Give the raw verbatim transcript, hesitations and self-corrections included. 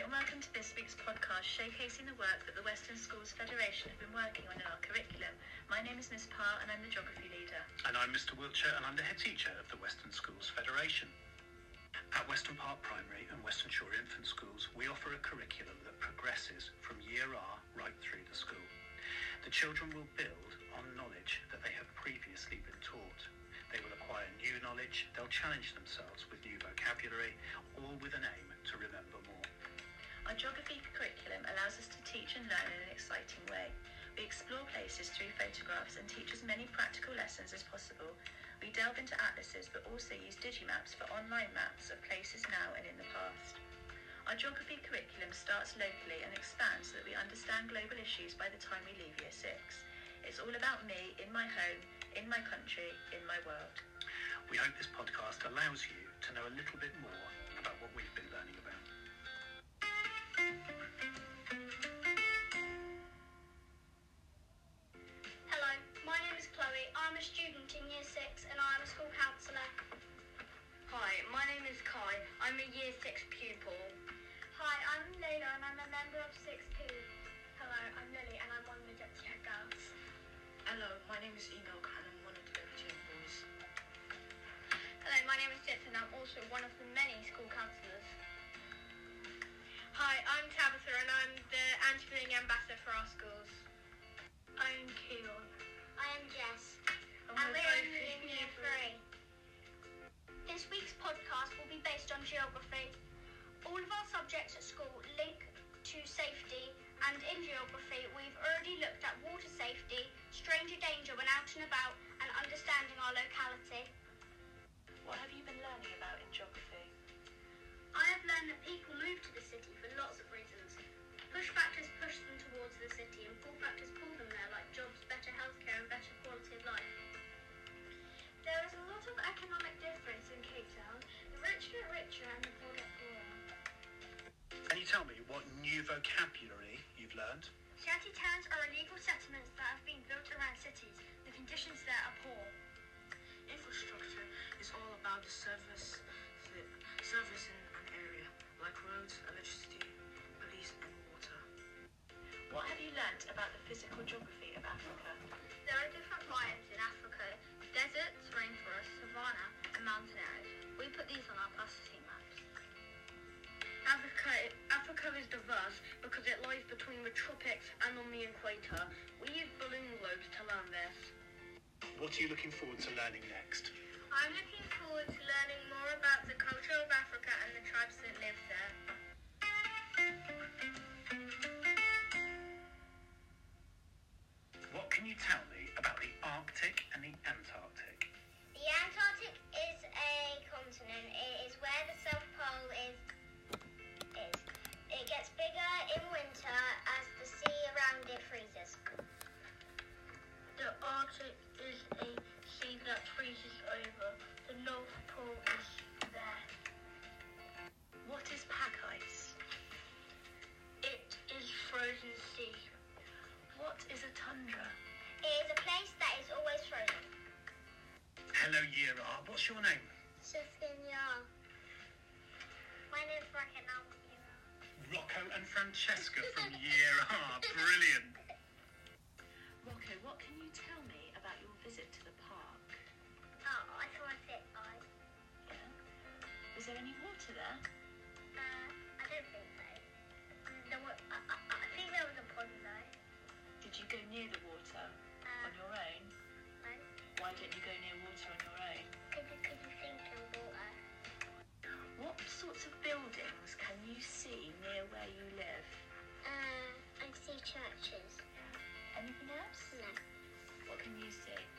and welcome to this week's podcast showcasing the work that the Western Schools Federation have been working on in our curriculum. My name is Miss Parr and I'm the Geography Leader. And I'm Mister Wiltshire and I'm the Head Teacher of the Western Schools Federation. At Weston Park Primary and Weston Shore Infant Schools, we offer a curriculum that progresses from Year R right through the school. The children will build on knowledge that they have previously been taught. They will acquire new knowledge, they'll challenge themselves with new vocabulary, all with an aim to remember more. Our geography curriculum allows us to teach and learn in an exciting way. We explore places through photographs and teach as many practical lessons as possible. We delve into atlases but also use digimaps for online maps of places now and in the past. Our geography curriculum starts locally and expands so that we understand global issues by the time we leave Year six. It's all about me, in my home, in my country, in my world. We hope this podcast allows you to know a little bit more about what we've been learning about. Hello, my name is Chloe. I'm a student in Year six and I'm a school counsellor. Hi, my name is Kai. I'm a Year six pupil. Hi, I'm Layla and I'm a member of six P. Hello, I'm Lily and I'm one of the deputy head girls. Hello, my name is Enoch and I'm one of the deputy head boys. Hello, my name is Jess and I'm also one of the many school counsellors. Hi, I'm Tabitha and I'm the anti-bullying ambassador for our schools. I'm Keon. I am Jess. And, And we're we're both only in Year three. This week's podcast will be based on geography. All of our subjects at school link to safety, and in geography we've already looked at water safety, stranger danger when out and about, and understanding our locality. What have you been learning about in geography? I have learned that people move to the city for lots of reasons. Push factors push them towards the city and pull factors pull them there, like jobs, better healthcare and better quality of life. There is a lot of economic difference in Cape Town. The rich get richer and the poor get poorer. Can you tell me what new vocabulary you've learned? Shanty towns are illegal settlements that have been built around cities. The conditions there are poor. Infrastructure is all about the service, the service in an area, like roads, electricity, police and water. What have you learnt about the physical geography of Africa? There are different biomes in Africa: deserts, rainforests, savanna, and mountain areas. We put these on our plasticine maps. Africa, Africa is diverse because it lies between the tropics and on the equator. We use balloon globes to learn this. What are you looking forward to learning next? I'm looking forward to learning more about the culture of Africa and the tribes that live there. What can you tell me about the Arctic and the Antarctic? The Antarctic is a continent. It is where the South Pole is. is. It gets bigger in winter as the sea around it freezes. The Arctic is a sea that freezes over. The North Pole is there. What is pack ice? It is frozen sea. What is a tundra? It is a place that is always frozen. Hello, Year R. What's your name? Sophia. My name is Rocket now. Rocco and Francesca from Year R. Brilliant. Rocco, what can you tell me about your visit to the park? Oh, I saw a pit eye. Yeah. Was there any water there? Uh, I don't think so. There were, I, I, I think there was a pond though. Did you go near the water Uh, on your own? no. Why don't you go near water on your own? Could you, could you think of water? What sorts of buildings can you see near where you live? Uh, I see churches. Anything else? No. What can you see?